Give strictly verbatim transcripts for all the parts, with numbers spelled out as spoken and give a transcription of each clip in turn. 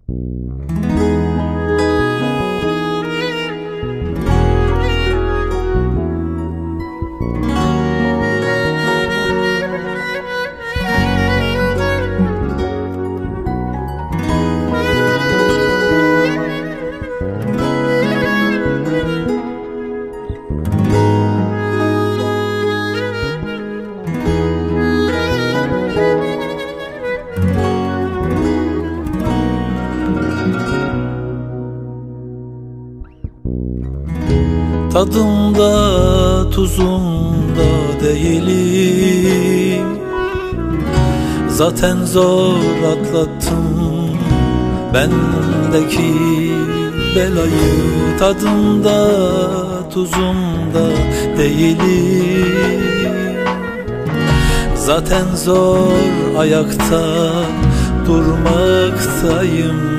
Tadımda tuzumda değilim, zaten zor atlattım bendeki belayı. Tadımda tuzumda değilim, zaten zor ayakta durmaktayım.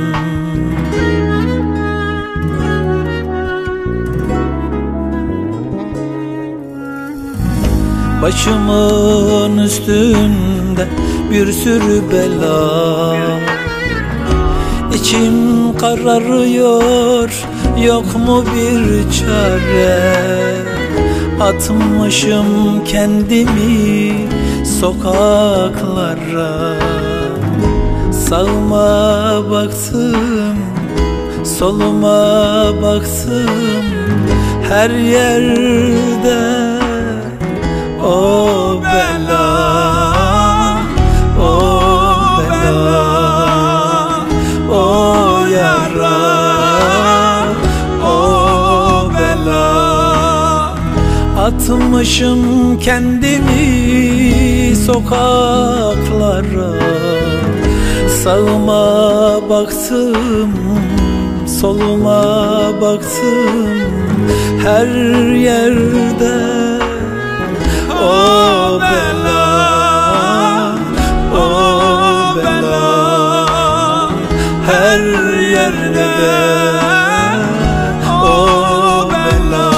Başımın üstünde bir sürü bela, İçim kararıyor, yok mu bir çare? Atmışım kendimi sokaklara, sağıma baktım, soluma baktım, her yerde o bela, o bela, o yara, o bela. Atmışım kendimi sokaklara, sağıma baktım, soluma baktım, her yerde o bela, o bela, her yerde o bela.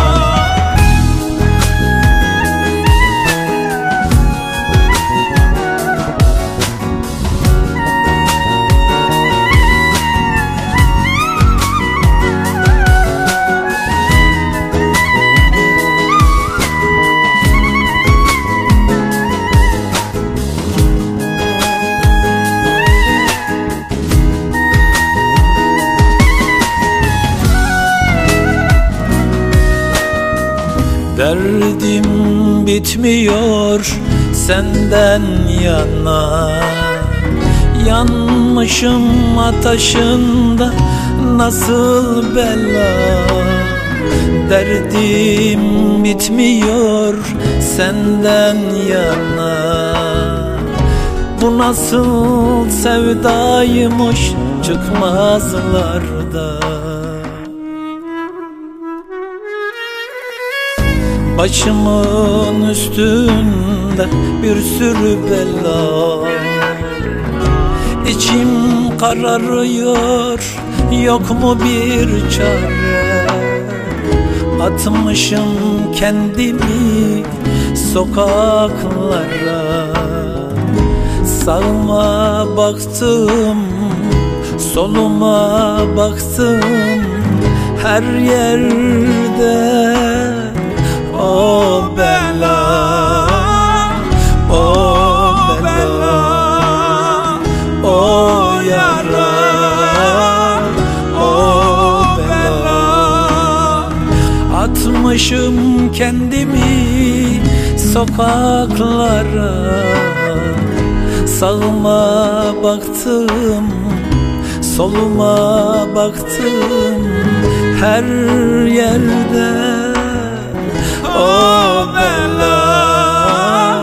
Derdim bitmiyor senden yana, yanmışım ateşinde nasıl bela. Derdim bitmiyor senden yana, bu nasıl sevdaymış çıkmazlarda. Başımın üstünde bir sürü bela, İçim kararıyor, yok mu bir çare? Atmışım kendimi sokaklara, sağıma baktım, soluma baktım, her yerde o bela, o bela, o yara, o bela. Atmışım kendimi sokaklara, sağıma baktım, soluma baktım, her yerde o bela,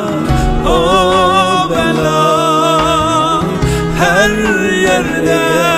o bela, her yerde